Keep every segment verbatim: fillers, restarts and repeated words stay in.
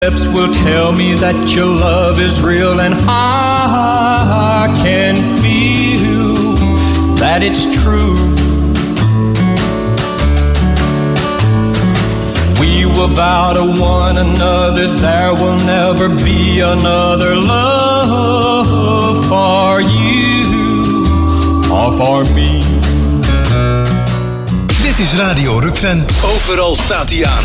Lips will tell me that your love is real, and I can feel that it's true. We will vow to one another there will never be another love for you or for me. Dit is Radio Rukven. Overal staat hij aan.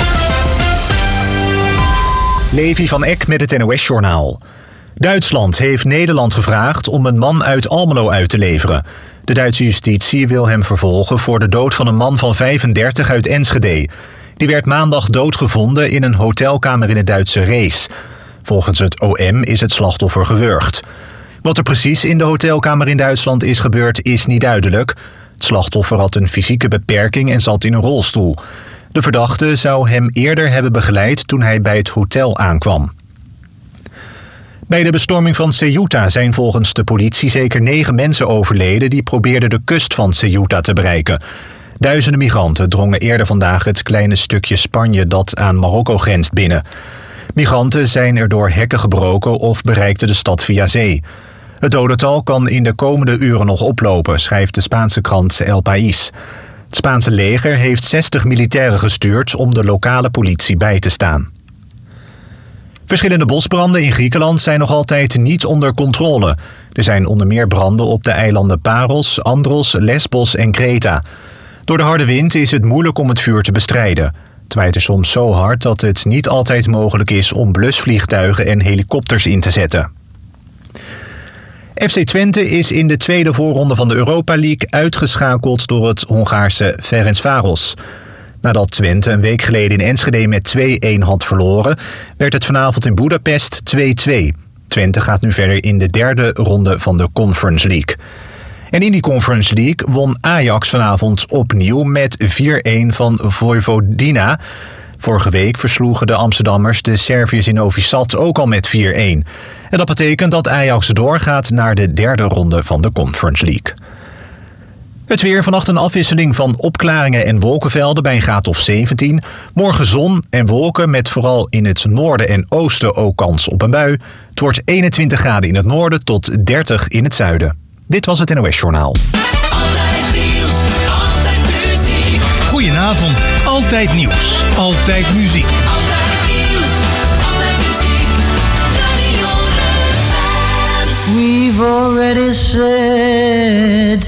Levi van Eck met het N O S-journaal. Duitsland heeft Nederland gevraagd om een man uit Almelo uit te leveren. De Duitse justitie wil hem vervolgen voor de dood van een man van vijfendertig uit Enschede. Die werd maandag doodgevonden in een hotelkamer in het Duitse Rees. Volgens het O M is het slachtoffer gewurgd. Wat er precies in de hotelkamer in Duitsland is gebeurd is niet duidelijk. Het slachtoffer had een fysieke beperking en zat in een rolstoel. De verdachte zou hem eerder hebben begeleid toen hij bij het hotel aankwam. Bij de bestorming van Ceuta zijn volgens de politie zeker negen mensen overleden die probeerden de kust van Ceuta te bereiken. Duizenden migranten drongen eerder vandaag het kleine stukje Spanje dat aan Marokko grenst binnen. Migranten zijn er door hekken gebroken of bereikten de stad via zee. Het dodental kan in de komende uren nog oplopen, schrijft de Spaanse krant El País. Het Spaanse leger heeft zestig militairen gestuurd om de lokale politie bij te staan. Verschillende bosbranden in Griekenland zijn nog altijd niet onder controle. Er zijn onder meer branden op de eilanden Paros, Andros, Lesbos en Kreta. Door de harde wind is het moeilijk om het vuur te bestrijden. Het waait er soms zo hard dat het niet altijd mogelijk is om blusvliegtuigen en helikopters in te zetten. F C Twente is in de tweede voorronde van de Europa League uitgeschakeld door het Hongaarse Ferencváros. Nadat Twente een week geleden in Enschede met twee-een had verloren, werd het vanavond in Boedapest twee-twee. Twente gaat nu verder in de derde ronde van de Conference League. En in die Conference League won Ajax vanavond opnieuw met vier-een van Vojvodina. Vorige week versloegen de Amsterdammers de Serviërs in Novi Sad ook al met vier-een. En dat betekent dat Ajax doorgaat naar de derde ronde van de Conference League. Het weer, vannacht een afwisseling van opklaringen en wolkenvelden bij een graad of zeventien. Morgen zon en wolken met vooral in het noorden en oosten ook kans op een bui. Het wordt eenentwintig graden in het noorden tot dertig in het zuiden. Dit was het N O S-journaal. Altijd nieuws, altijd muziek. Goedenavond, altijd nieuws, altijd muziek. Altijd nieuws, altijd muziek. Radio Rukven. We've already said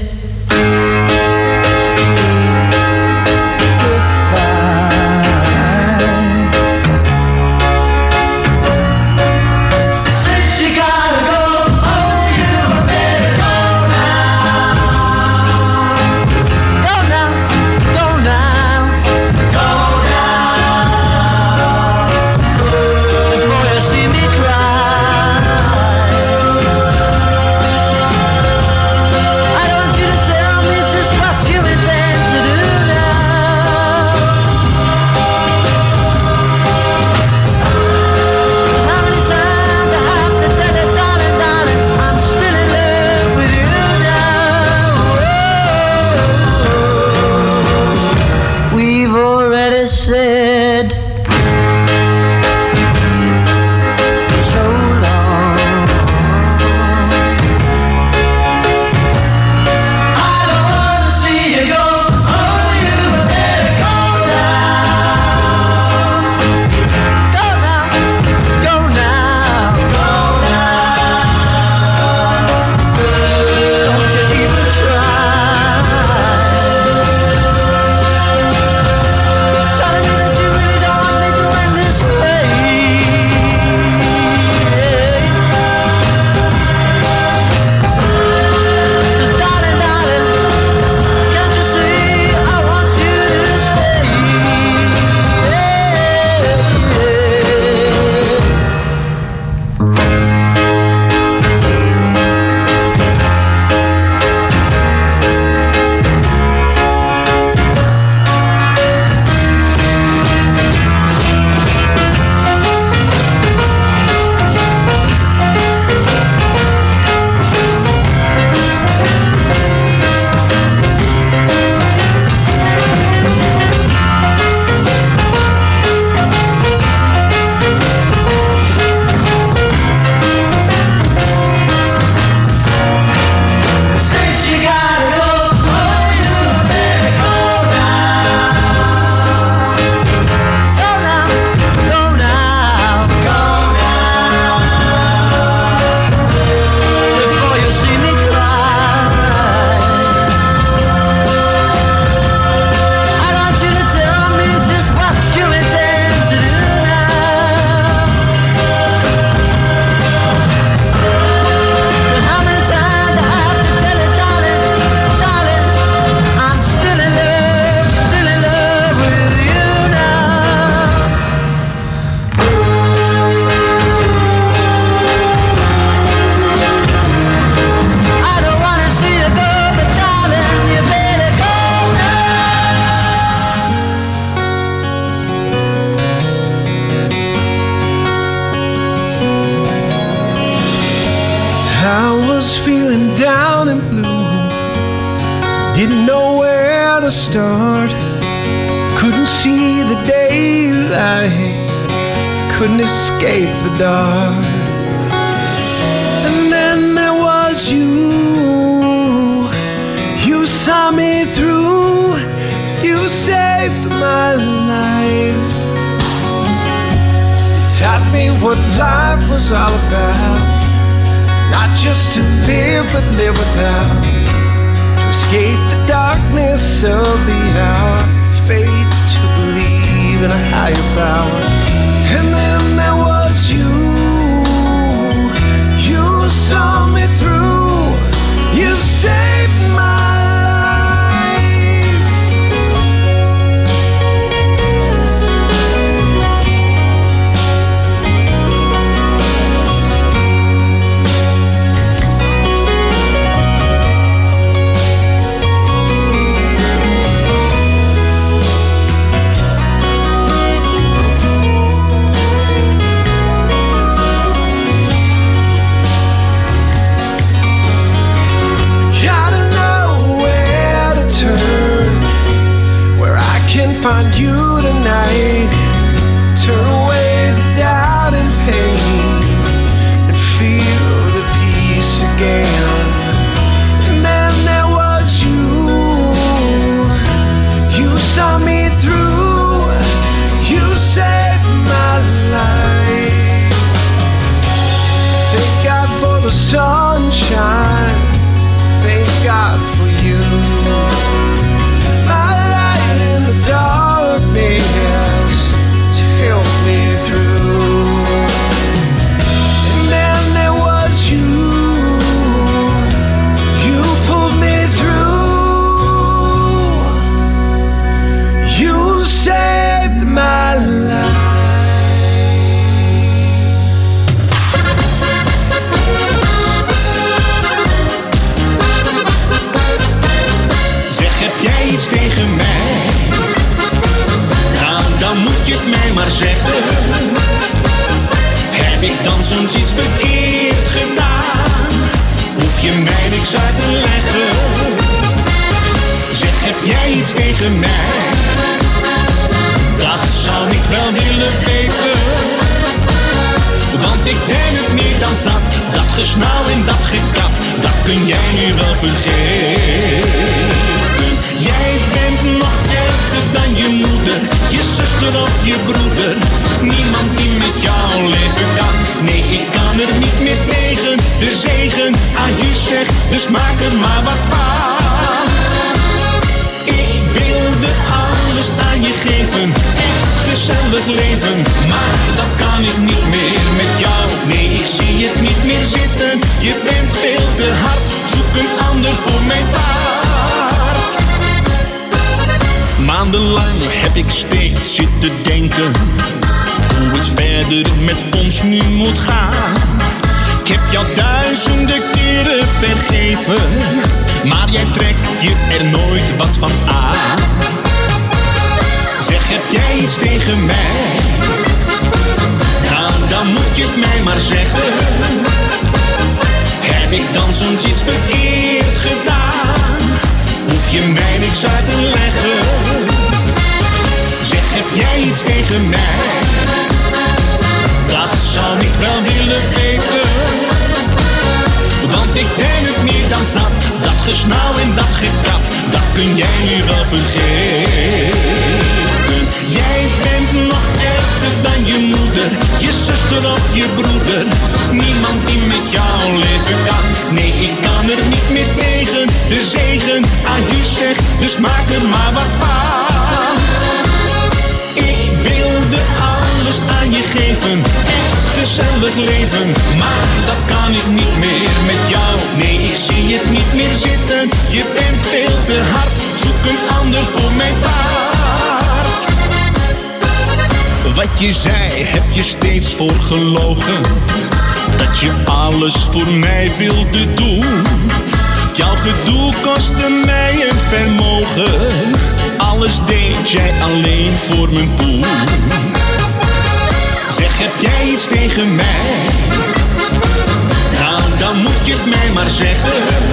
was feeling down and blue, didn't know where to start, couldn't see the daylight, couldn't escape the dark. And then there was you, you saw me through, you saved my life. You taught me what life was all about, not just to live but live without, to escape the darkness of the hour, faith to believe in a higher power. And then there was you, you saw me through, you saved my life. Find you tonight, turn away the doubt and pain, and feel the peace again. And then there was you, you saw me through, you saved my life. Thank God for the sunshine, thank God for you. Darkness to help me through. And then there was you, you pulled me through, you saved my life. Zeg, heb jij iets tegen mij? Dan moet je het mij maar zeggen. Heb ik dan soms iets verkeerd gedaan? Hoef je mij niks uit te leggen. Zeg, heb jij iets tegen mij? Dat zou ik wel willen weten. Want ik ben het meer dan zat. Dat gesnauw en dat gekat, dat kun jij nu wel vergeten. Jij bent nog erger dan je moeder, je zuster of je broeder. Niemand die met jou leven kan. Nee, ik kan er niet meer tegen. De zegen aan je zegt, dus maak er maar wat van. Ik wilde alles aan je geven, echt gezellig leven. Maar dat kan ik niet meer met jou. Nee, ik zie het niet meer zitten. Je bent veel te hard, zoek een ander voor mijn paard. Maandenlang heb ik steeds zitten denken hoe het verder met ons nu moet gaan. Ik heb jou duizenden keren vergeven, maar jij trekt je er nooit wat van aan. Zeg, heb jij iets tegen mij? Nou, dan moet je het mij maar zeggen. Heb ik dan soms iets verkeerd gedaan? Hoef je mij niks uit te leggen. Zeg, heb jij iets tegen mij? Dat zou ik wel willen weten. Want ik ben het meer dan zat. Dat gesnauw en dat gekat, dat kun jij nu wel vergeten. Jij bent nog erger dan je moeder, je zuster of je broeder. Niemand die met jou leven kan. Nee, ik kan er niet meer tegen. De zegen aan je zegt, dus maak er maar wat van. Ik wilde alles aan je geven, echt gezellig leven. Maar dat kan ik niet meer met jou. Nee, ik zie het niet meer zitten. Je bent veel te hard, zoek een ander voor mijn paard. Wat je zei, heb je steeds voor gelogen. Dat je alles voor mij wilde doen. Jouw gedoe kostte mij een vermogen. Alles deed jij alleen voor mijn poen. Zeg, heb jij iets tegen mij? Nou, dan moet je het mij maar zeggen.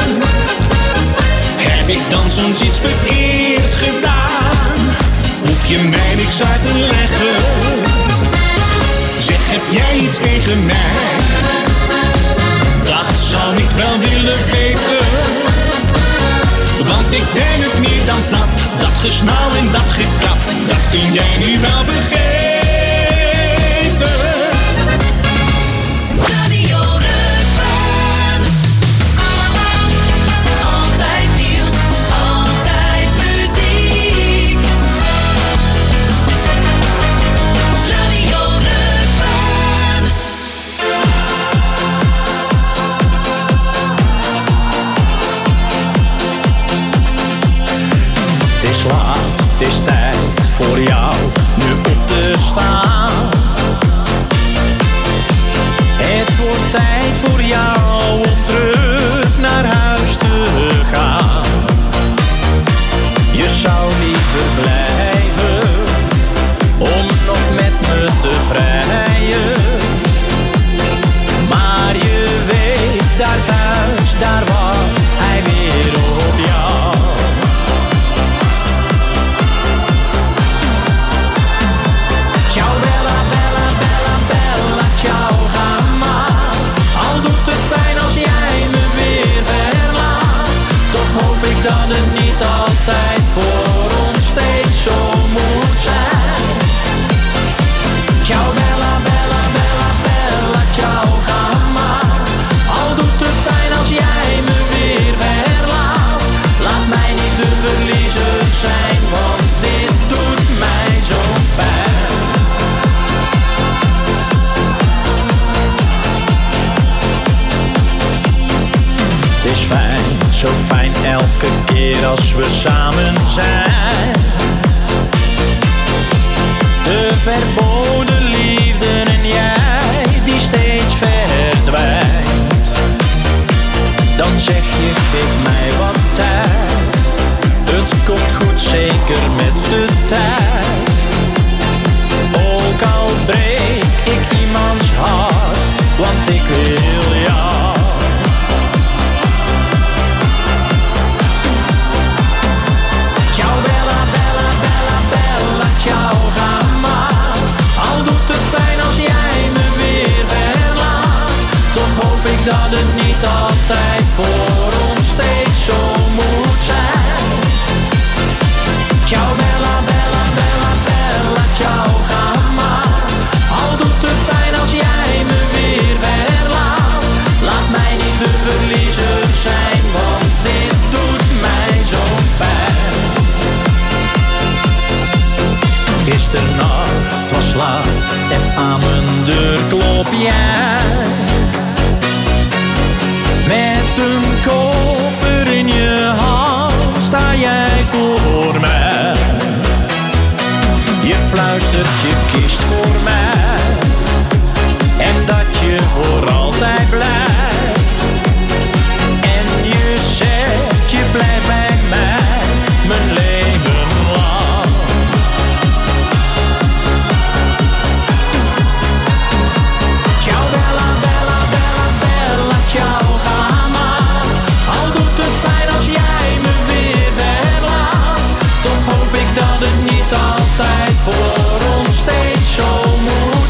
Heb ik dan soms iets verkeerd gedaan? Hoef je mij niks uit te leggen. Zeg, heb jij iets tegen mij? Dat zou ik wel willen weten. Want ik ben het meer dan zat. Dat gesnauw en dat gekat, dat kun jij nu wel vergeten. Radio Rukven. Altijd nieuws, altijd muziek. Radio Rukven. Het is laat, het is tijd voor jou nu op te staan. Het wordt tijd voor jou om terug naar huis te gaan. Je zou liever blijven om nog met me te vrijen. Maar je weet, daar thuis, daar wacht hij weer op jou. Ciao bella, bella, bella, bella, ciao gamma. Al doet het pijn als jij me weer verlaat, toch hoop ik dat het niet altijd voor ons steeds zo moet zijn. Ciao bella, bella, bella, bella, ciao gamma. Al doet het pijn als jij me weer verlaat, laat mij niet de verliezer zijn, want dit doet mij zo pijn. Het is fijn, zo fijn elke keer als we samen zijn. De verboden liefde en jij die steeds verdwijnt. Dan zeg je, geef mij wat tijd. Het komt goed, zeker met de tijd. Ook al breek ik iemands hart, want ik wil jou. Ciao bella, bella, bella, bella, ciao gamma. Al doet het pijn als jij me weer verlaat, toch hoop ik dat het niet altijd voor ons steeds zo moet zijn. Ciao bella, bella, bella, bella, ciao gamma. Al doet het pijn als jij me weer verlaat, laat mij niet de verliezer zijn, want dit doet mij zo pijn. Gisternacht was laat en aan mijn deur klop jij. Met een koffer in je hand sta jij voor mij. Je fluistert, je kiest voor mij en dat je voor altijd blijft. En je zegt, je blijft bij mij mijn leven lang. Ciao bella, bella, bella, bella, ciao gamma. Al doet het pijn als jij me weer verlaat, toch hoop ik dat het niet altijd voor ons steeds zo moet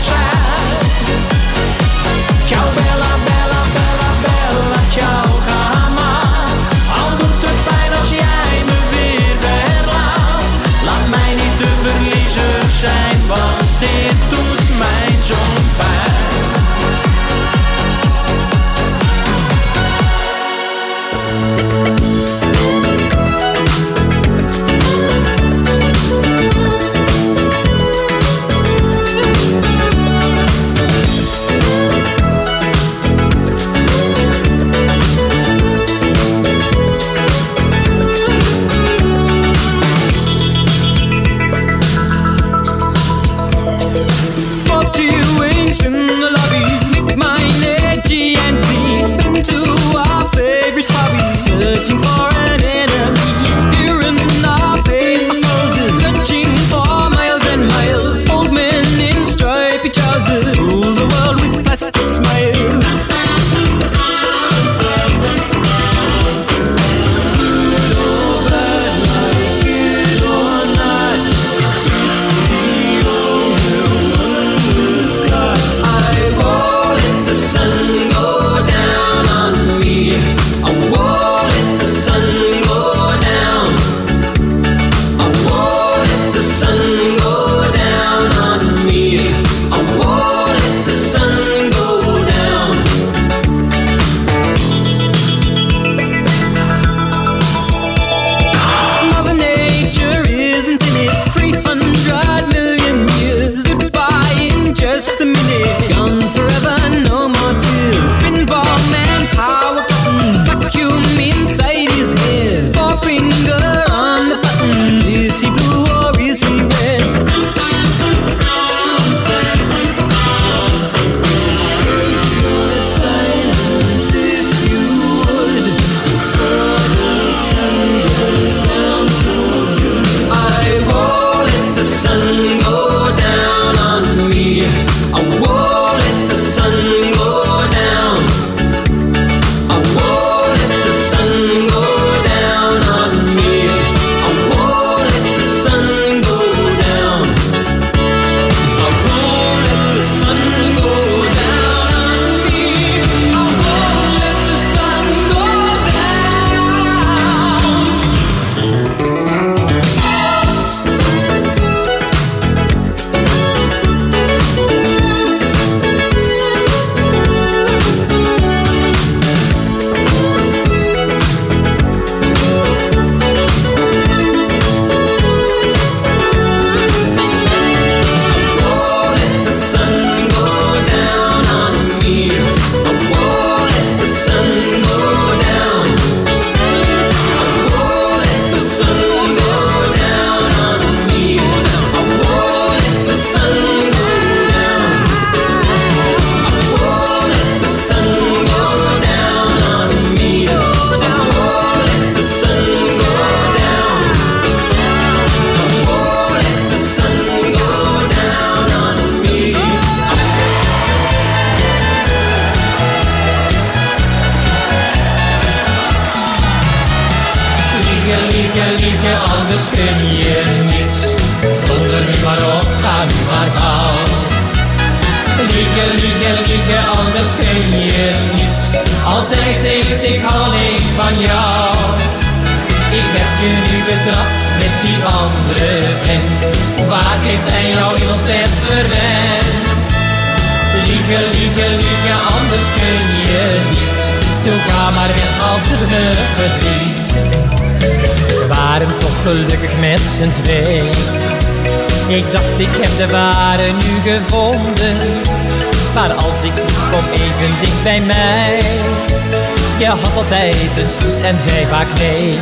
liegen, liegen, anders kun je niets. Donder nu maar op, ga nu maar gauw. Liegen, liegen, liegen, anders kun je niets. Al zeg steeds, ik hou alleen van jou. Ik heb je nu betrapt met die andere vent. Hoe vaak heeft hij jou in ons bed verwend? Liegen, liegen, liegen, anders kun je niets. Toen ga maar weg, altijd me verdriet. We waren toch gelukkig met z'n twee. Ik dacht ik heb de ware nu gevonden. Maar als ik vroeg, kom even dicht bij mij. Je had altijd een stoes en zei vaak nee.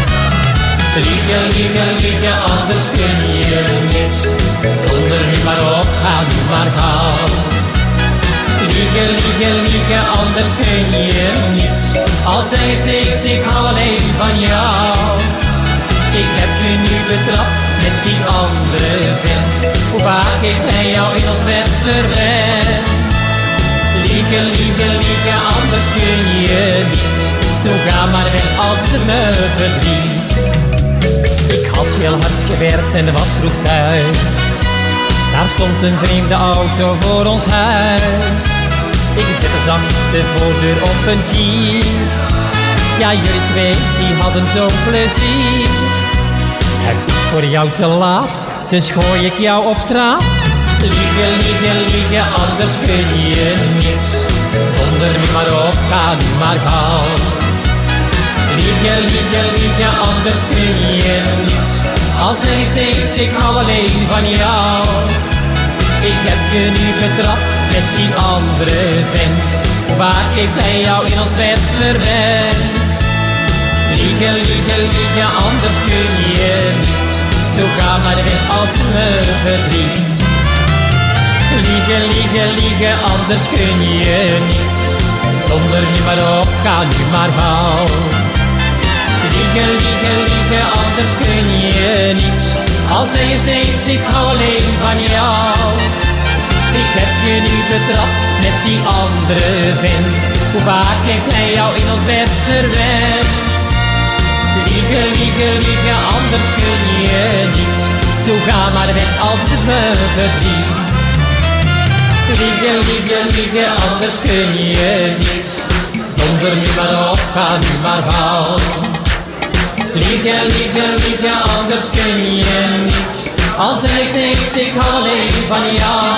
Liegen, liegen, liegen, anders kun je niets. Donder nu maar op, ga nu maar gauw. Liegen, liegen, liegen, anders kun je niets. Al zeg steeds, ik hou alleen van jou. Ik heb je nu betrapt met die andere vent. Hoe vaak heeft hij jou in ons bed verwend? Liegen, liegen, liegen, anders kun je niets. Toen ga maar weg, altijd me verdriet. Ik had heel hard gewerkt en was vroeg thuis. Daar stond een vreemde auto voor ons huis. Ik zette zacht de voordeur op een kier. Ja, jullie twee, die hadden zo'n plezier. Het is voor jou te laat, dus gooi ik jou op straat. Liegen, liegen, liegen, anders kun je niets. Donder nu maar op, ga nu maar gauw. Liegen, liegen, liegen, anders kun je niets. Al zeg steeds, ik hou alleen van jou. Ik heb je nu betrapt met die andere vent. Hoe vaak heeft hij jou in ons bed verwend? Liegen, liegen, liegen, anders kun je niets. Toen ga maar weg, altijd me verdriet. Liegen, liegen, liegen, anders kun je niets. Donder nu maar op, ga nu maar gauw. Liegen, liegen, liegen, anders kun je niets. Al zeg je steeds, ik hou alleen van jou. Ik heb je nu betrapt met die andere vent. Hoe vaak heeft hij jou in ons bed verwend? Liegen, liegen, liegen, anders kun je niets. Toen ga maar weg, altijd me verdriet. Liegen, liegen, liegen, anders kun je niets. Donder nu maar op, ga nu maar gauw. Liegen, liegen, liegen, anders kun je niets. Al zeg ik steeds, ik hou alleen van jou.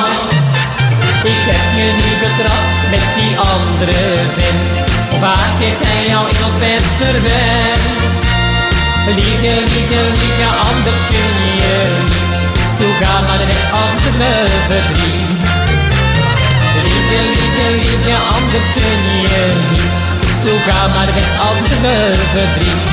Ik heb je nu betrapt met die andere vent. Hoe vaak heeft hij jou in ons bed verwend? Liegen, liegen, liegen, anders kun je niets. Toen ga maar weg, altijd me verdriet. Liegen, liegen, liegen, anders kun je niets. Toen ga maar weg, altijd me verdriet.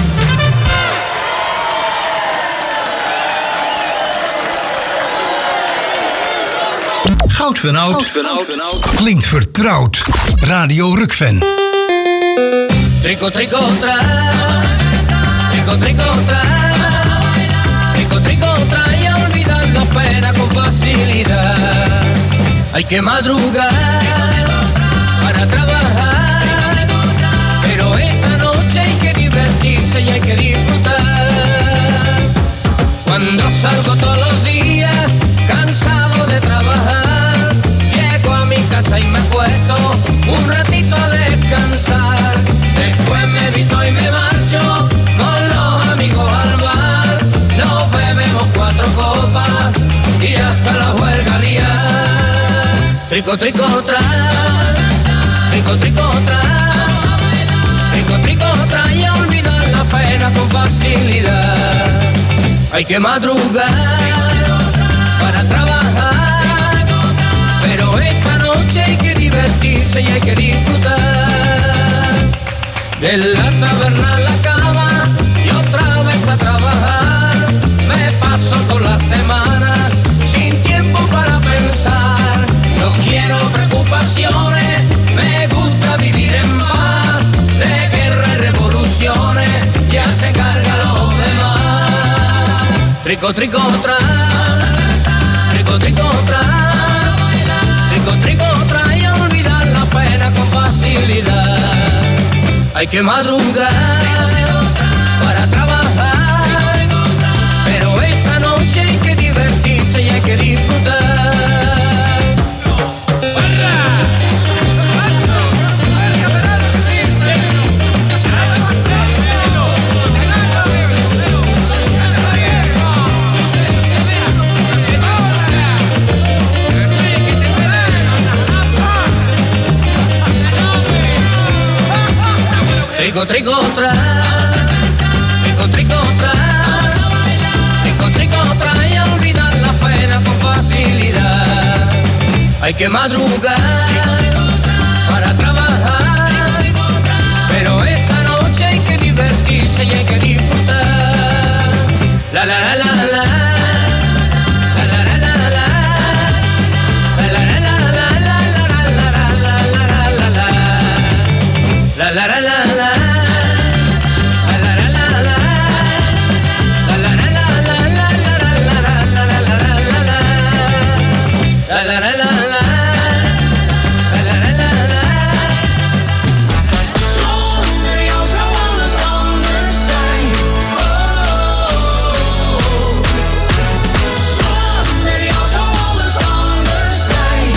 Goud van Oud, Goud van Oud, van Oud. Klinkt vertrouwd. Radio Rukven. Trico, trico, tra. Trico, trico, tra. Trico, trico, tra. Y olvidar la pena con facilidad. Hay que madrugar para trabajar. Pero esta noche hay que divertirse y hay que disfrutar. Cuando salgo todos los días, cansado de trabajar, llego a mi casa y me acuesto un ratito a descansar. Después me visto y me marcho con los amigos al bar. Nos bebemos cuatro copas y hasta la juerga liar. Trico, trico, tra. Trico, trico, tra. Trico, trico, tra. Y a olvidar la pena con facilidad. Hay que madrugar para trabajar, pero esta noche hay que divertirse y hay que disfrutar. De la taberna a la cama y otra vez a trabajar. Me paso toda la semana sin tiempo para pensar. No quiero preocupaciones, me gusta vivir en paz. De guerra y revoluciones ya se carga los demás. Trico, trico, tra. Trico, trico, tra. Trico, trico, tra. Y a olvidar la pena con facilidad. Hay que madrugar para trabajar, que disfrutar. Trico, trico, tra, trico, trico, tra, trico, trico, tra, y olvidar la pena con facilidad. Hay que madrugar para trabajar, pero esta noche hay que divertirse y hay que disfrutar. La la la la la. La la la la la. La la la la la la la la la la la. La la la la la. Zonder jou zou alles anders zijn. Zonder jou zou alles anders zijn.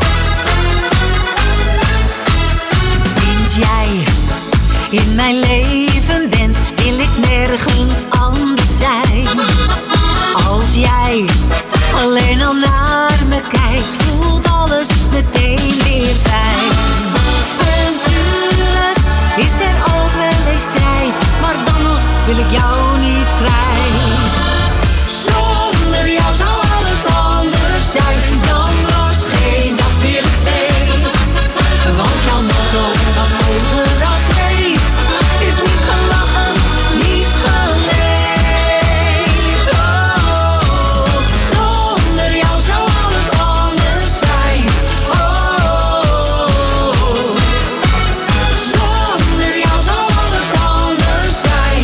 Sinds jij in mijn leven bent, wil ik nergens anders zijn. Als jij alleen al naar me kijkt, voelt alles meteen weer fijn. En tuurlijk is er ook wel eens strijd, maar dan nog wil ik jou niet kwijt. Zonder jou zou alles anders zijn, dan was geen dag meer een feest. Want jouw motto, dat overal zweeft, is niet gelachen, niet geleefd. Oh, zonder jou zou alles anders zijn. Oh, zonder jou zou alles anders zijn.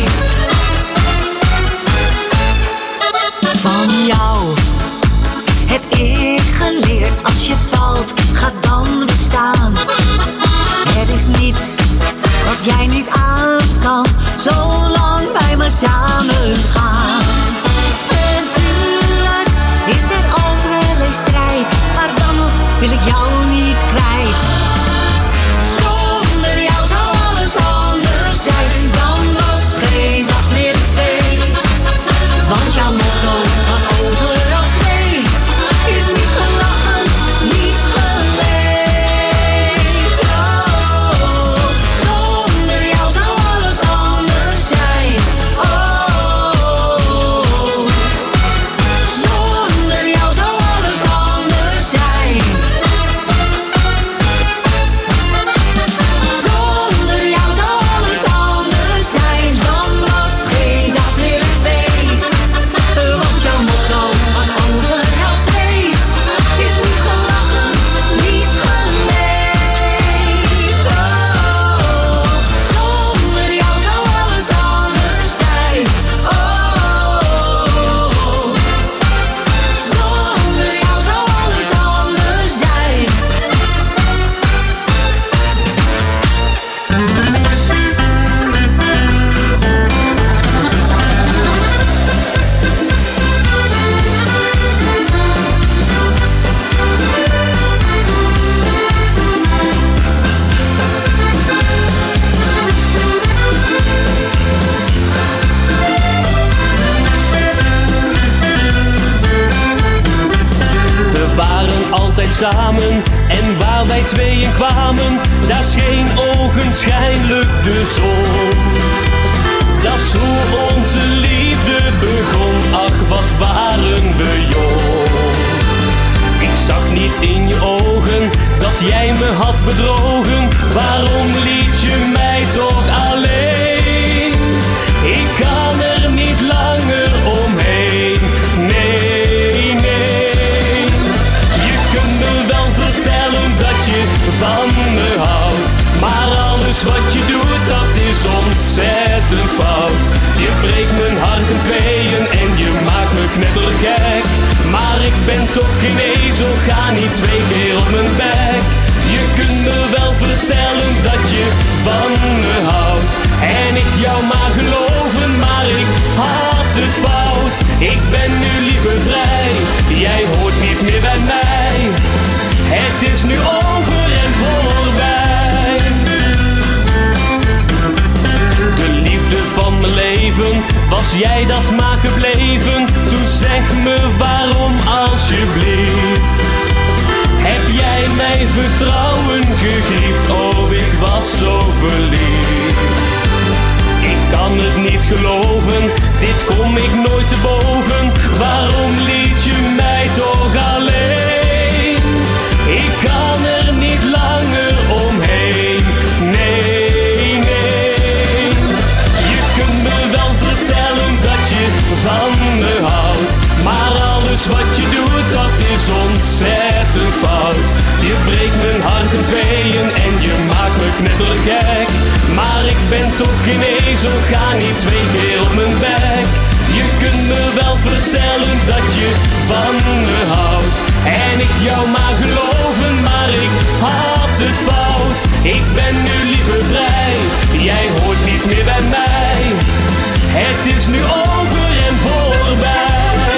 Van jou heb ik geleerd, als je valt, ga dan bestaan. Er is niets wat jij niet aan kan, zolang wij maar samen gaan. En tuurlijk is er ook wel eens strijd, maar dan nog wil ik jou niet kwijt. Zonder jou zou alles anders zijn, dan was geen dag meer een feest. Want jouw motto, dat overal zweeft, is niet gelachen, niet geleefd. Oh, zonder jou zou alles anders zijn. Oh, zonder jou zou alles anders zijn. Zonder jou zou alles anders zijn, dan was geen dag meer een feest. Want jouw motto, wat overal zweeft, is niet gelachen, niet geleefd. Oh, zonder jou zou alles anders zijn. Oh, zonder jou zou alles anders zijn. We waren altijd samen en waar wij tweeën kwamen, daar scheen ogenschijnlijk de zon. Dat is hoe onze liefde begon, ach wat waren we jong. Ik zag niet in je ogen dat jij me had bedrogen, waarom liet je mij toch alleen? Ik kan er niet langer omheen, nee, nee. Je kunt me wel vertellen dat je van me houdt, maar alles wat je doet, dat is ontzettend fout. Je breekt mijn hart in tweeën en je maakt me knettergek, maar ik ben toch geen ezel, ga niet twee keer op mijn bek. Je kunt me wel vertellen dat je van me houdt en ik jou maar geloven, maar ik had het fout. Ik ben nu liever vrij, jij hoort me waarom alsjeblieft? Heb jij mijn vertrouwen gegriefd? Oh, ik was zo verliefd. Ik kan het niet geloven, dit kom ik nooit te boven. Waarom liet je mij toch alleen? Ik kan er niet langer omheen, nee, nee. Je kunt me wel vertellen dat je van me houdt, maar alles wat je doet, dat is ontzettend fout. Je breekt mijn hart in tweeën en je maakt me knettergek. Maar ik ben toch geen ezel, ga niet twee keer op mijn bek. Je kunt me wel vertellen dat je van me houdt en ik jou maar geloven, maar ik had het fout. Ik ben nu liever vrij, jij hoort niet meer bij mij. Het is nu over en voorbij.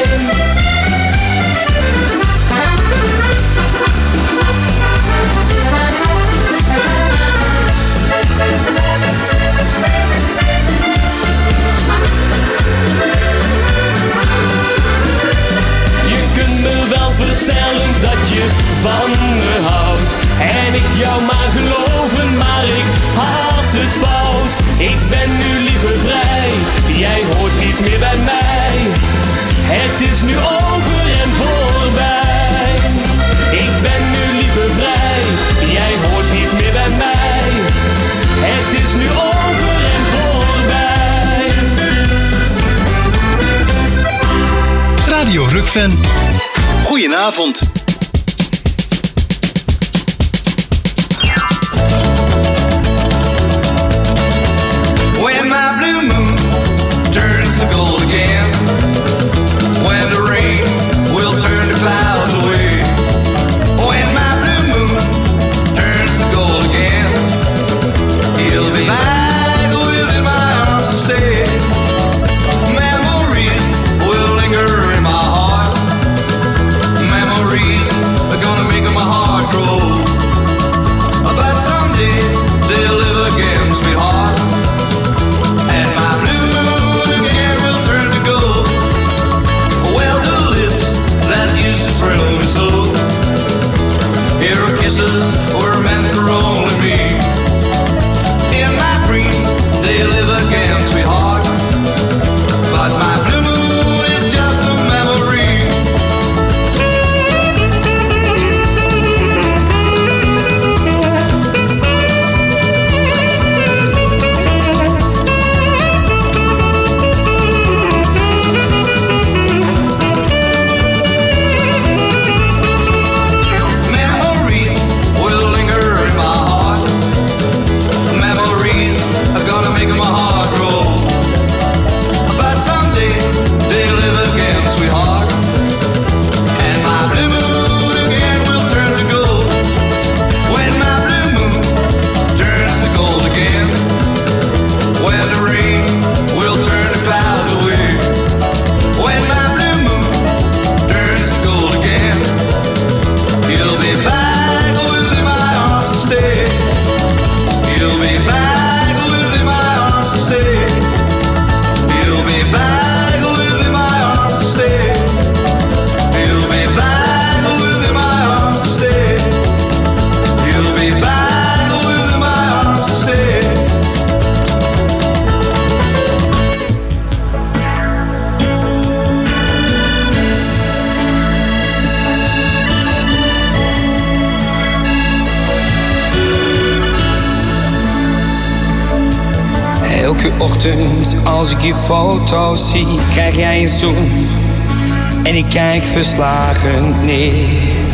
Je kunt me wel vertellen dat je van me houdt en ik jou maar geloven, maar ik had het fout. Ik ben nu liever vrij, jij hoort niet meer bij mij. Het is nu over en voorbij. Ik ben nu liever vrij, jij hoort niet meer bij mij. Het is nu over en voorbij. Radio Rukven. Goedenavond. When my blue moon turns to gold again, when the rain will turn the clouds away. When my blue moon turns to gold again, he'll be back within my arms to stay. Memories will linger in my heart. Memories are gonna make my heart grow. But someday they'll live again, sweetheart. And my blue moon again will turn to gold. Well, the lips that used to thrill me so, your kisses were meant for only me. In my dreams they live again, sweetheart. But my blue moon is just a memory. Memories will linger in my heart. Memories are gonna make my heart grow. But someday they'll live again, sweetheart. And my blue moon again will turn to gold. When my blue moon turns to gold again, when the rain will turn the clouds away. When my blue moon turns to gold again, he'll be back within my arms to stay. He'll be back within my arms to stay. He'll be back within my arms to stay. He'll be back within my arms to stay. He'll be back within my arms to stay. Elke ochtend als ik je foto's zie, krijg jij een zoen en ik kijk verslagen neer.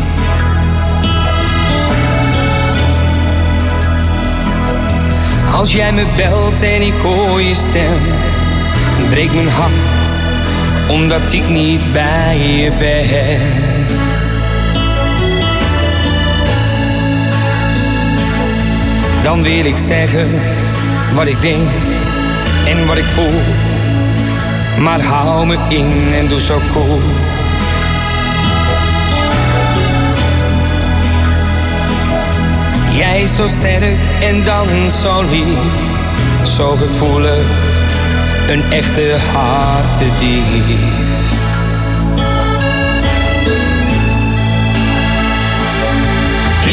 Als jij me belt en ik hoor je stem, breekt mijn hart omdat ik niet bij je ben. Dan wil ik zeggen wat ik denk en wat ik voel, maar hou me in en doe zo cool. Jij zo sterk en dan zo lief, zo gevoelig, een echte hartedief.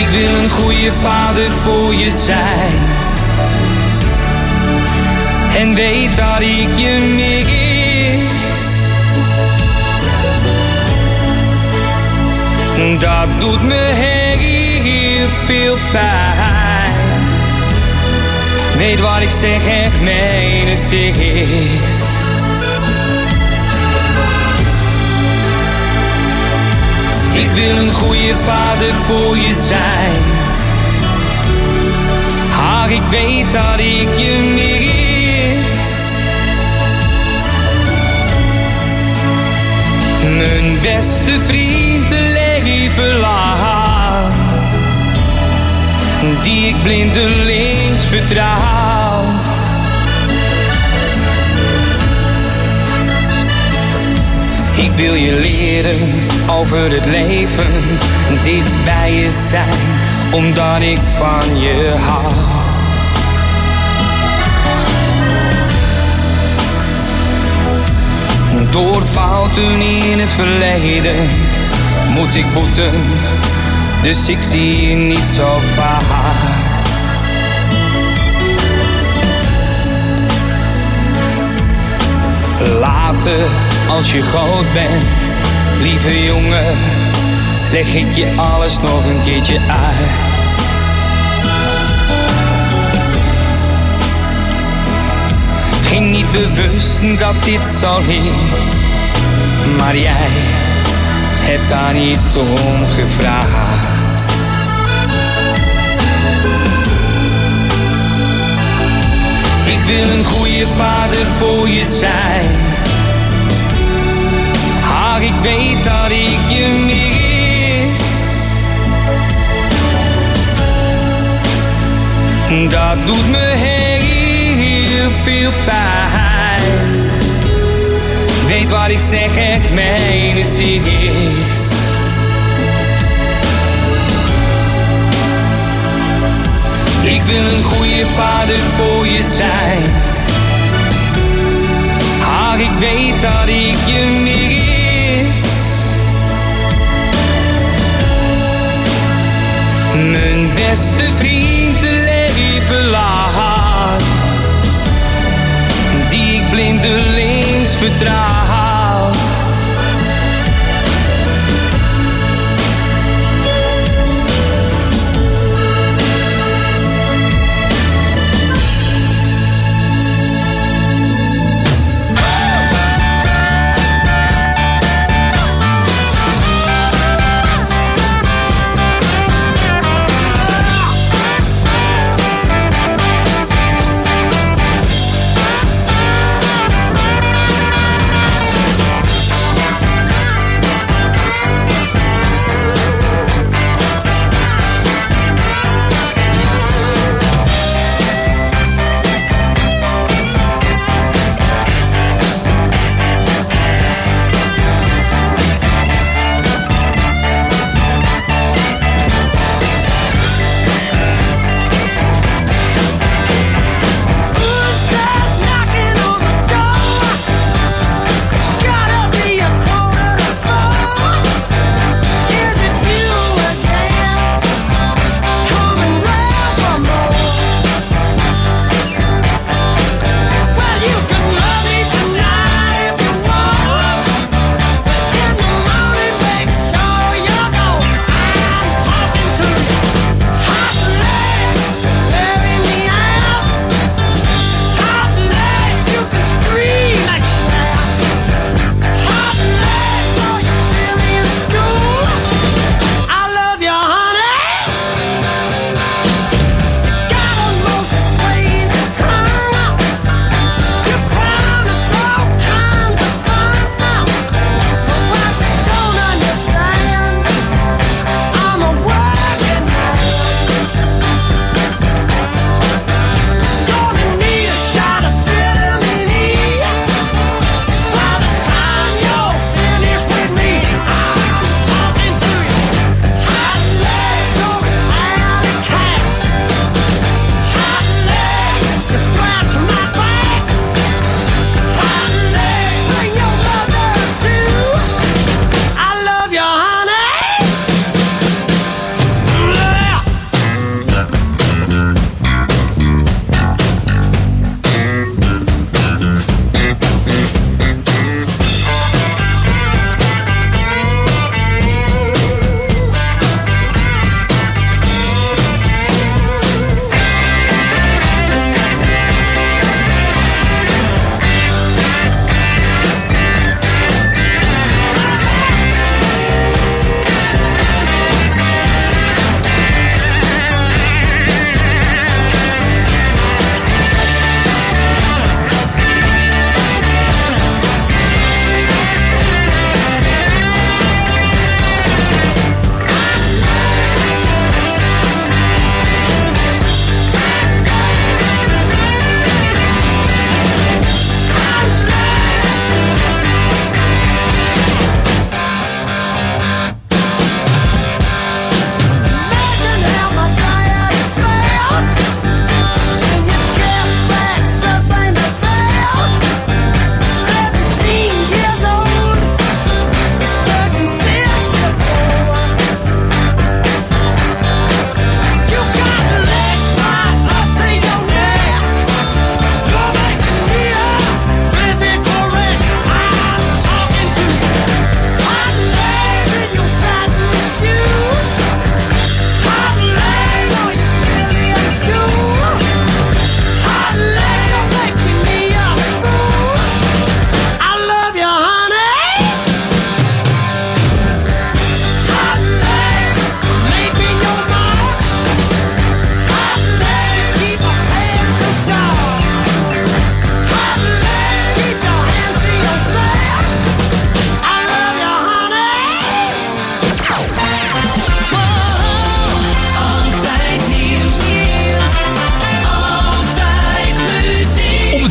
wil een goede vader voor je zijn. En weet dat ik je mis. Dat doet me heel veel pijn. Weet wat ik zeg echt menens is. Ik wil een goede vader voor je zijn. Ach, ik weet dat ik je mis. Mijn beste vriend een leven lang, die ik blindelings vertrouw. Ik wil je leren over het leven, dicht bij je zijn, omdat ik van je hou. Door fouten in het verleden moet ik boeten, dus ik zie je niet zo vaak. Later, als je groot bent, lieve jongen, leg ik je alles nog een keertje uit. Ging niet bewust dat dit zou hier, maar jij hebt daar niet om gevraagd. Ik wil een goede vader voor je zijn. Ach, ik weet dat ik je mis. Dat doet me heel veel pijn. Weet wat ik zeg echt menens is. Ik wil een goede vader voor je zijn. Ach, ik weet dat ik je mis. Mijn beste vriend een leven lang, die ik blindelings vertrouw.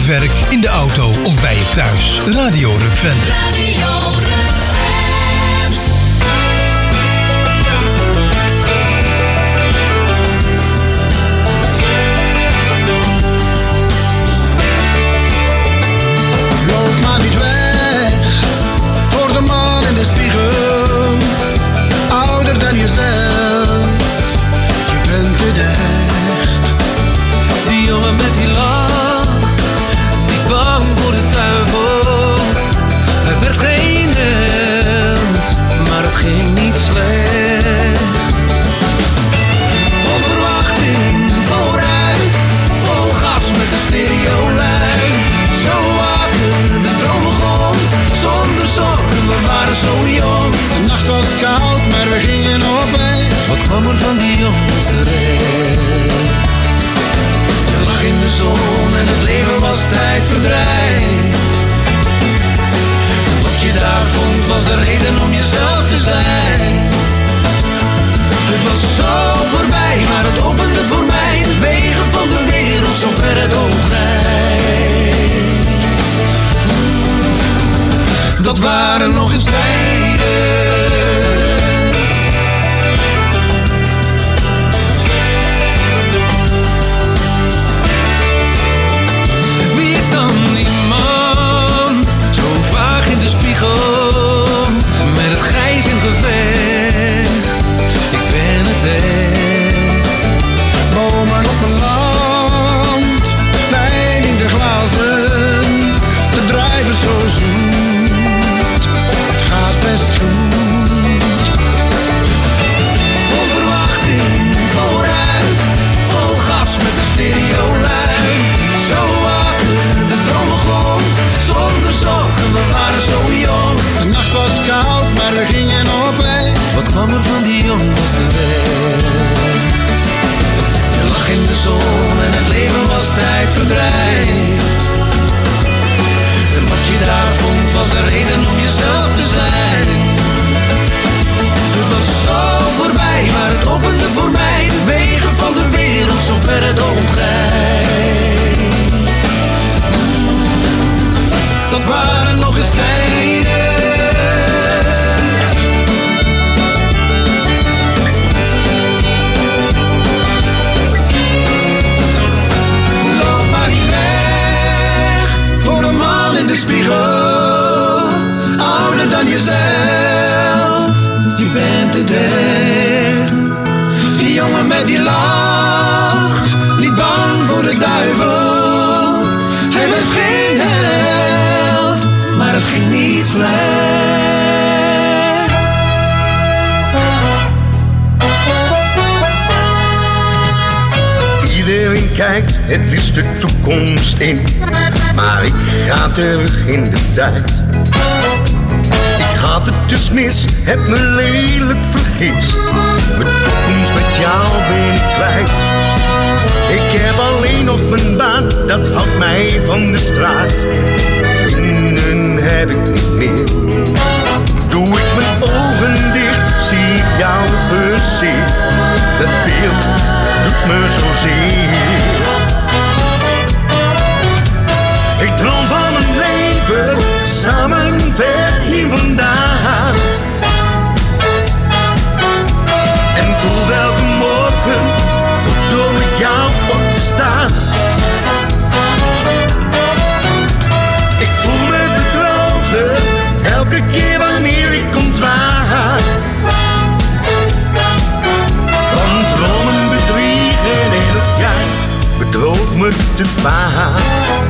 werk, in de auto of bij je thuis. Radio Rukven. Radio Rukven. Loop maar niet weg voor de man in de spiegel. Ouder dan jezelf, je bent het echt. Die jongen met die lach, niet bang voor de duivel. Hij werd geen held, maar het ging niet slecht. Vol verwachting, vooruit, vol gas met de stereo luid. Zo wakker, de droom begon, zonder zorgen, we waren zo jong. De nacht was koud, maar we gingen op weg. Wat kwam er van die jongens terecht? Je lag in de zon en het leven was tijdverdrijf. Wat je daar vond was de reden om jezelf te zijn. Het was zo voorbij, maar het opende voor mij de wegen van de wereld, zo ver het oog reikt. Dat waren nog eens tijden. Wie is dan die man, zo vaag in de spiegel, met het grijs in gevecht? Ik ben het echt. Bomen op mijn land, wijn in de glazen, de drijven zo zoet, het gaat best goed. Vol verwachting, vooruit, vol gas met de stereo luid. Zo wakker, de droom begon, zonder zorgen, we waren zo jong. De nacht was koud, maar we gingen op weg. Wat kwam er van die jongens terecht? Je lag in de zon en het leven was tijdverdrijf. En wat je daar vond was de reden om jezelf te zijn. Het was zo voorbij, maar het opende voor mij de wegen van de wereld, zo ver het oog reikt. Dat waren nog eens tijden. Loop maar niet weg voor een man in de spiegel, ouder dan jezelf, je bent het echt. Die jongen met die lach, niet bang voor de duivel. Hij werd geen held, maar het ging niet slecht. Iedereen kijkt het liefst de toekomst in, maar ik ga terug in de tijd. Ik had het dus mis, heb me lelijk vergist. Mijn toekomst met jou ben ik kwijt. Ik heb alleen nog mijn baan, dat houdt mij van de straat. Vrienden heb ik niet meer. Doe ik mijn ogen dicht, zie ik jouw gezicht. Dat beeld doet me zozeer. Ik droom van een leven, samen ver hier vandaan. En voel elke morgen goed door met jou op te staan. Ik voel me bedrogen, elke keer wanneer ik ontwaak. Want dromen bedriegen en ook jij bedroog me te vaak.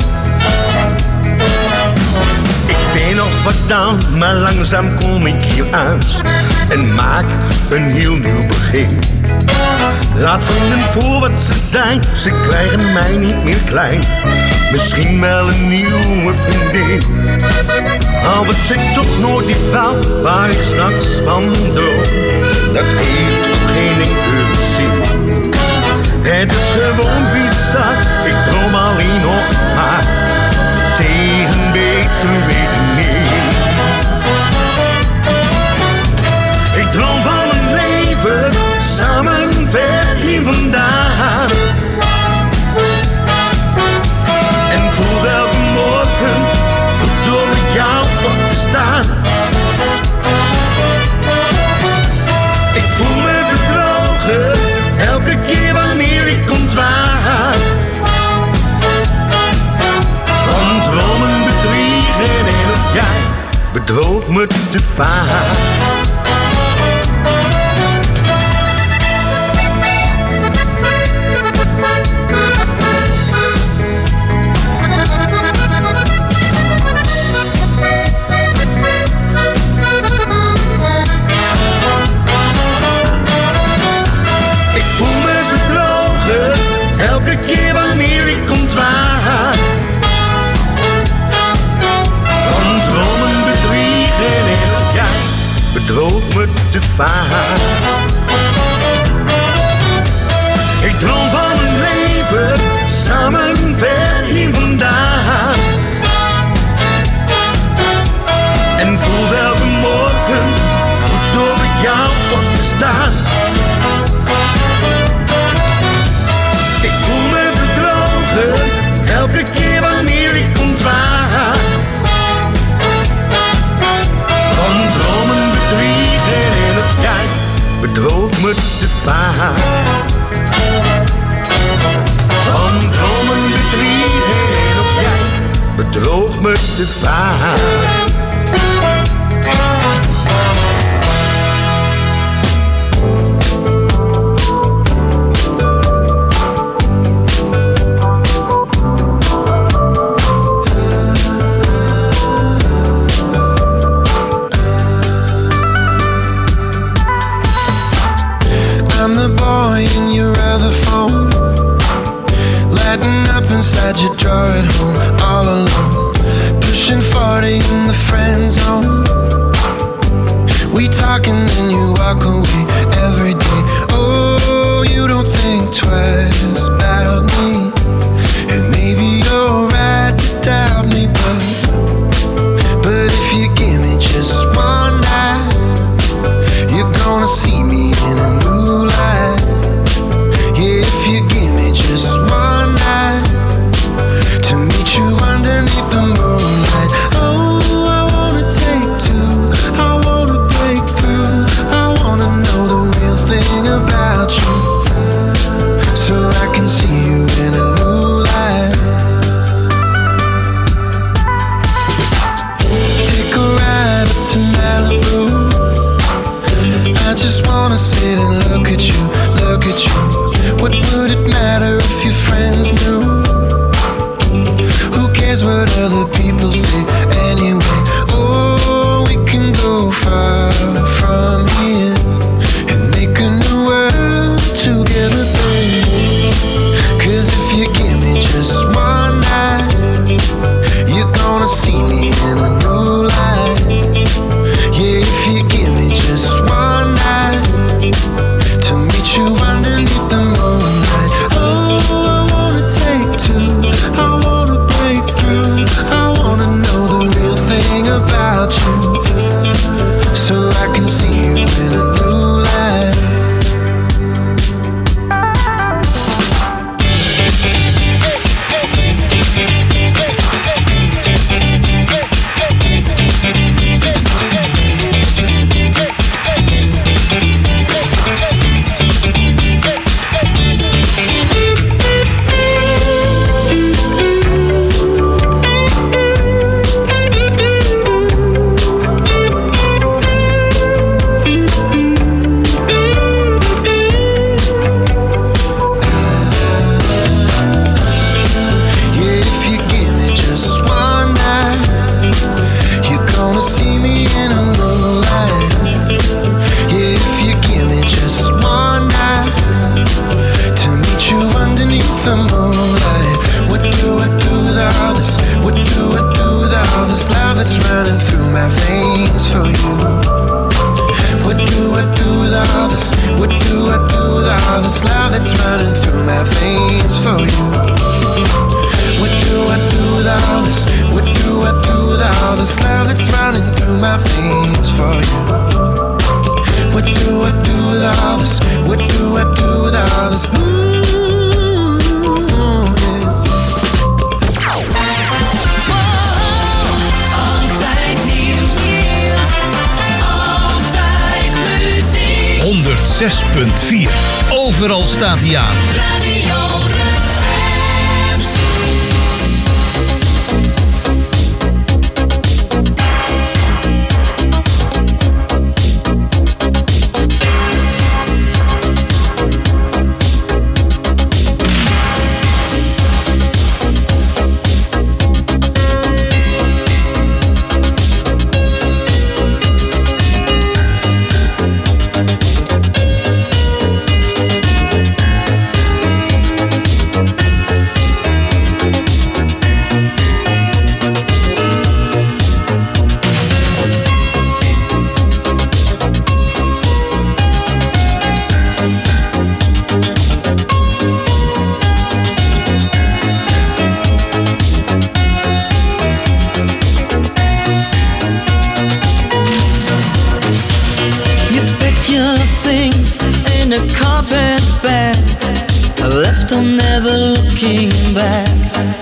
Ik ben nog wat down, maar langzaam kom ik hieruit en maak een heel nieuw begin. Laat vrienden voor wat ze zijn, ze krijgen mij niet meer klein. Misschien wel een nieuwe vriendin. Al wat ze toch nooit die vrouw waar ik straks van droom. Dat heeft ook geen enkele zin. Het is gewoon bizar, ik droom alleen nog maar tegen beter weten niet. Ik droom van een leven, samen ver hier vandaan. En voel wel bedroog me te vaak. Ik voel me bedrogen, elke keer wanneer ik ontwaak. Van dromen bedriegen en jij bedroog me te vaak. Ik droom van een leven, samen ver hier vandaan. En voel elke morgen goed door met jou op te staan. Ik voel me bedrogen, elke keer wanneer ik ontwaak. Van dromen bedriegen en op jij bedroog me te vaak. Van dromen bedriegen en op jij bedroog me te vaak. I'm the boy in your other phone, lighting up inside your drawer at home, all alone, pushing forty in the friend zone. We talk and then you walk away every day. Oh, you don't think twice about me, and maybe you're right to doubt me, but but if you give me just one night, you're gonna see me in a new light. Yeah, if you give me just one night to meet you underneath the moonlight. Oh, I wanna take two, I wanna break through, I wanna know the real thing about you, so I can see you in a new light. Take a ride up to Malibu, I just wanna sit and look at you, look at you. What would it matter if your friends knew? Who cares what other people say anyway? Oh, we can go far from here and make a new world together, baby. Cause if you give me just one night, you're gonna see me in a new light. Yeah, if you give me just one night to meet you underneath the moonlight. Oh, I wanna take two, I wanna break through, I wanna know the real thing about you, so I can see you in a new light. Yeah, if you give me just one night, you're gonna see me in a new light. Yeah, if you give me just one night to meet you underneath the moonlight. What do I do with all this? What do I do with all this love that's running through my veins for you? What do I do with all this? What do I do with all this love that's running through my veins for you? What do I do with all this? What do I do with all this love that's running through my veins for you? What do I do with all this? What do I do with all this? Ooh, yeah. Altijd nieuws, altijd muziek. honderdzes punt vier. Overal staat hij aan. Radio Run. left, I'm never looking back.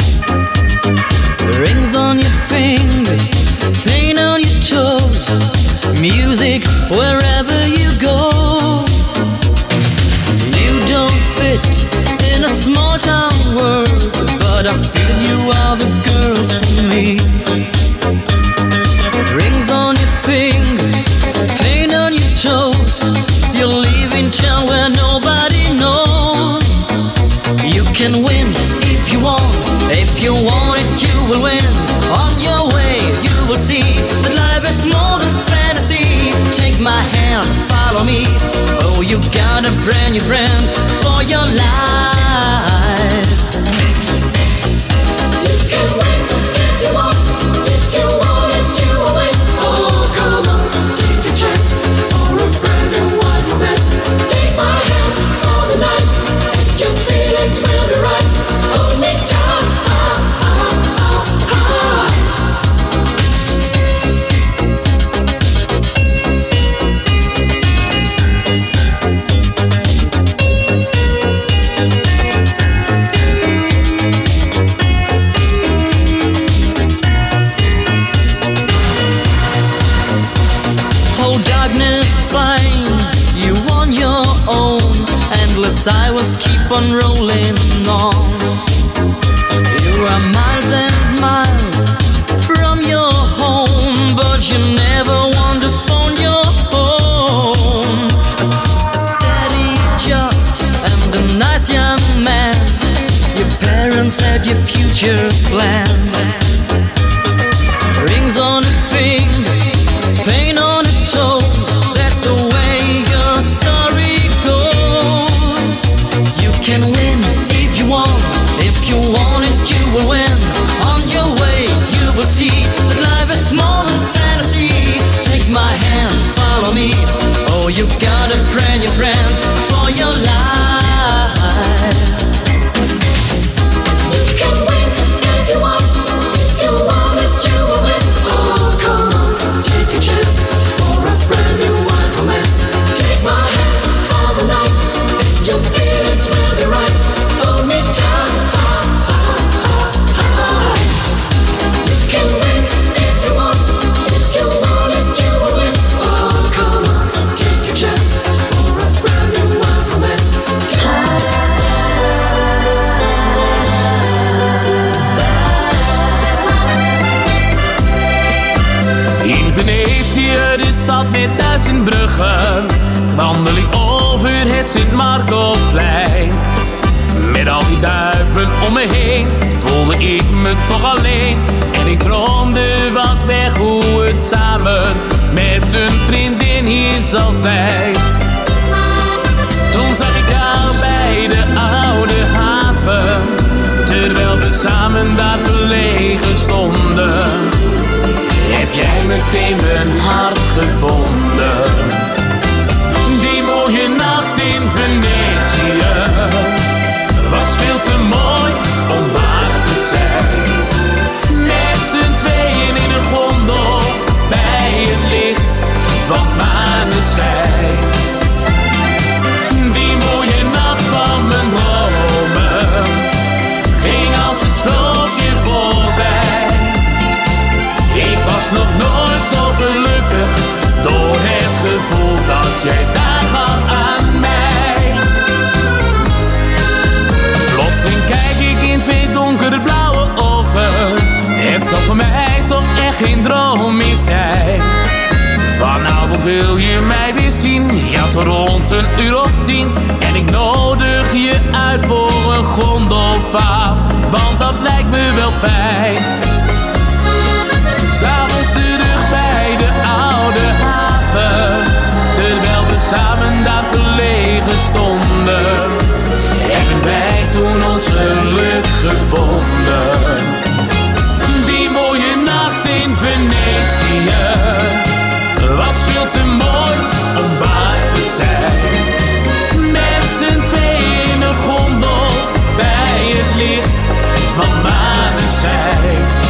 Rings on your fingers, pain on your toes, music wherever you go. You don't fit in a small town world, but I feel you are the girl for me. Rings on your fingers, pain on your toes, you're leaving town where nobody knows. You can win if you want, if you want it you will win. On your way you will see that life is more than fantasy. Take my hand, follow me. Oh, you got a brand new friend for your life. You can win if you want, if you want it you will win. Oh, come on, take a chance for a brand new wild romance. Take my hand for the night, and your feelings will be right. Hold me tight. I will keep on rolling on. You are miles and miles from your home, but you never want to phone your home. A steady job and a nice young man, your parents had your future planned. Rings on the finger, pain on the toes, that's the way your story goes. You can win if you want, if you want it you will win. On your way you will see that life is more than fantasy. Take my hand, follow me. Oh, you got a brand new friend for your life. You can win if you want, if you want it you will win. Oh, come on, take a chance for a brand new wild romance. Take my hand for the night, and your feelings will be right. Hold me tight. You can win if you want, if you want it you will win. Oh, come on, take a chance for a brand new wild romance. In Venetië, de stad met duizend bruggen, wandel ik over het Sint-Marcoplein. Met al die duiven om me heen, voelde ik me toch alleen. En ik droomde wat weg hoe het samen met een vriendin hier zal zijn. Toen zag ik jou bij de oude haven, terwijl we samen daar gelegen stonden. Heb jij meteen mijn hart gevonden? Die mooie nacht in Venetië was veel te mooi om waar te zijn. Met z'n tweeën in een gondel bij het licht van maneschijn. Die mooie nacht van mijn dromen ging als een sprookje voorbij. Ik was nog nooit zo gelukkig door het gevoel dat jij daar gaf aan mij. Plotseling kijk ik in twee donkere blauwe ogen. Het kan voor mij toch echt geen droom meer zijn. Vanavond wil je mij weer zien, ja zo rond een uur of tien. En ik nodig je uit voor een gondelvaart, want dat lijkt me wel fijn. S'avonds terug bij de oude haven, terwijl we samen daar verlegen stonden. Hebben wij toen ons geluk gevonden. Die mooie nacht in Venetië was veel te mooi om waar te zijn. Met z'n tweeën in een gondel bij het licht van maneschijn.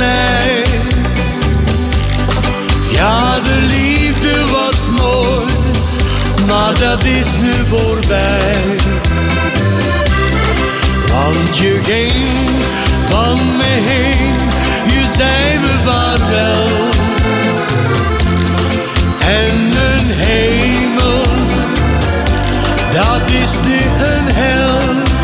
mij. Ja, de liefde was mooi, maar dat is nu voorbij. Want je ging van me heen, je zei me vaarwel. En mijn hemel, dat is nu een hel.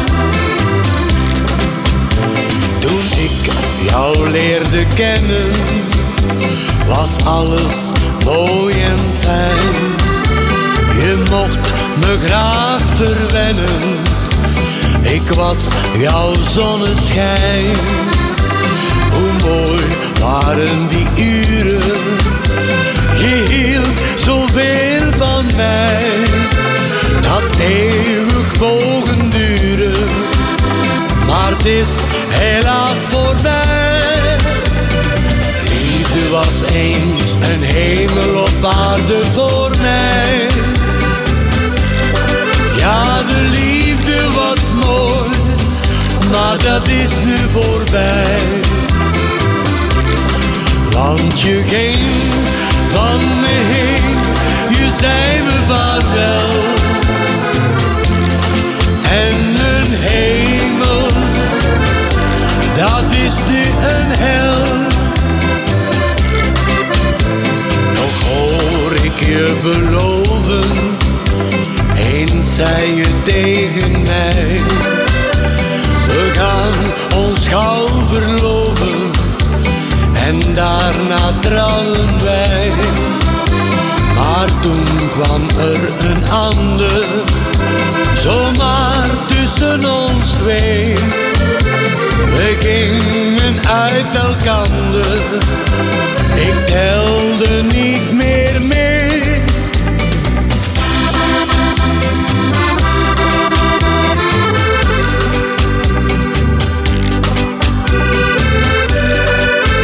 Toen ik jou leerde kennen, was alles mooi en fijn. Je mocht me graag verwennen, ik was jouw zonneschijn. Hoe mooi waren die uren, je hield zoveel van mij. Dat eeuwig mogen duren, maar het is helaas voorbij. Liefde was eens een hemel op aarde voor mij. Ja, de liefde was mooi, maar dat is nu voorbij. Want je ging van me heen, je zei me vaarwel. En mijn hemel, dat is nu een hel. Nog hoor ik je beloven, eens zei je tegen mij. We gaan ons gauw verloven en daarna trouwen wij. Maar toen kwam er een ander, zomaar tussen ons twee. We gingen uit elkander, ik tel